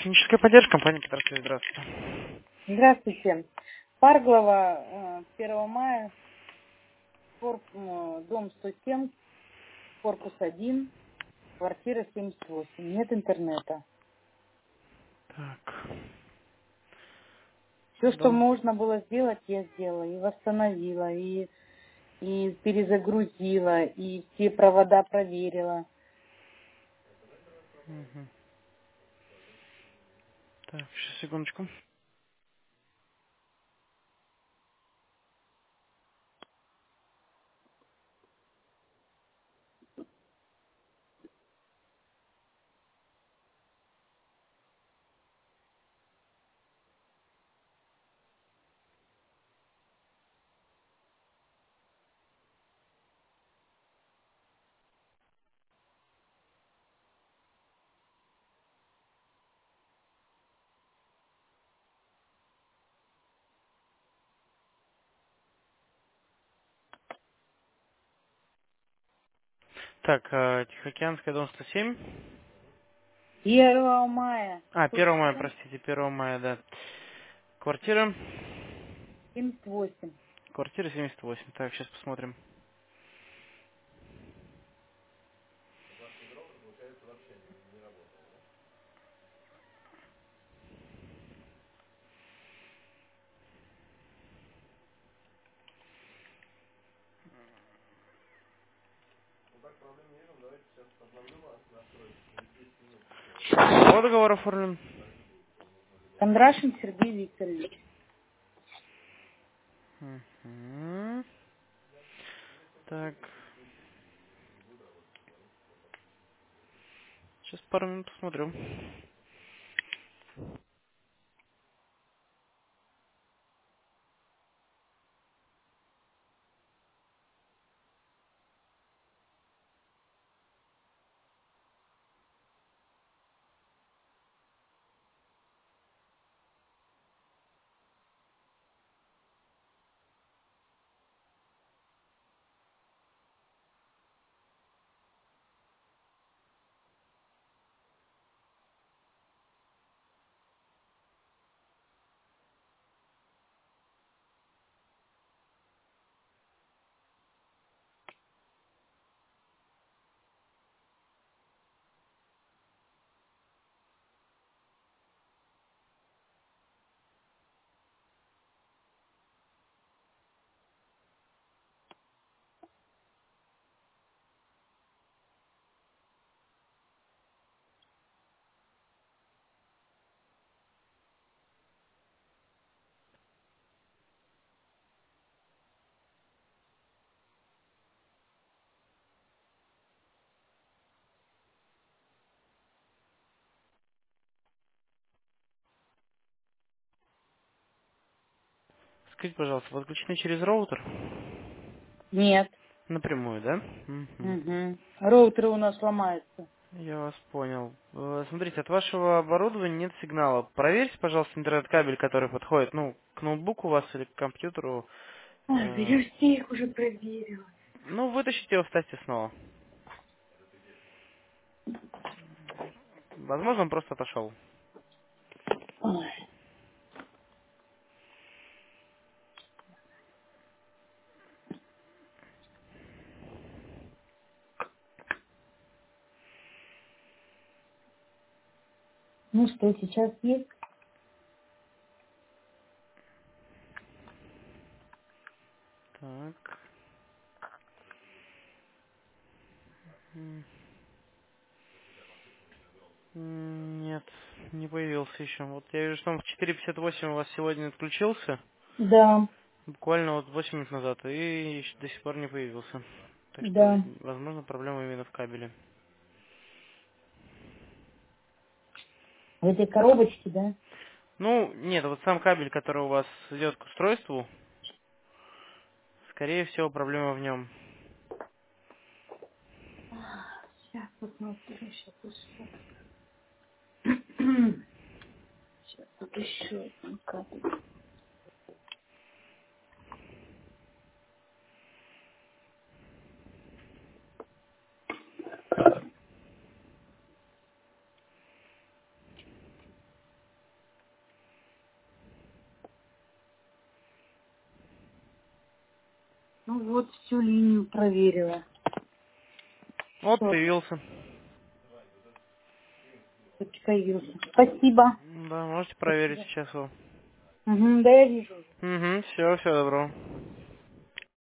Техническая поддержка, компания Петросвязь, здравствуйте. Здравствуйте. Парглова, 1 мая, дом 107, корпус 1, квартира 78. Нет интернета. Так, Все, что дом. можно было сделать, я сделала. И восстановила, и перезагрузила, и все провода проверила. Мгм. Так, сейчас, секундочку. Так, Тихоокеанская, дом 107. 1 мая, А, 1 мая, 107, простите, 1 мая, да. Квартира. 78. Квартира 78. Так, сейчас посмотрим. Кого договор оформлен? Кондрашин Сергей Викторович. Мгм. Так, сейчас пару минут посмотрю. Скажите, пожалуйста, подключены через роутер? Нет. Напрямую, да? Мгм. Угу. Роутеры у нас ломаются. Я вас понял. Смотрите, от вашего оборудования нет сигнала. Проверьте, пожалуйста, интернет-кабель, который подходит, ну, к ноутбуку у вас или к компьютеру. Ой, да Э, я все их уже проверила. Ну, вытащите его, вставьте снова. Возможно, он просто отошел. Ой. Ну что, сейчас есть? Так. М, Нет, не появился еще. Вот я вижу, что он в 4:58 у вас сегодня отключился. Да, Буквально вот 8 минут назад. И еще до сих пор не появился. Так что, да. возможно, проблема именно в кабеле. В этой коробочке, да? Ну, нет, вот сам кабель, который у вас идет к устройству, скорее всего, проблема в нем. Сейчас посмотрю, сейчас еще. Сейчас тут еще один кабель. Ну вот, всю линию проверила. Вот, Вот, появился. появился. Спасибо. Да, можете проверить Спасибо. сейчас его. Угу, да, я вижу. Угу, все, всего доброго.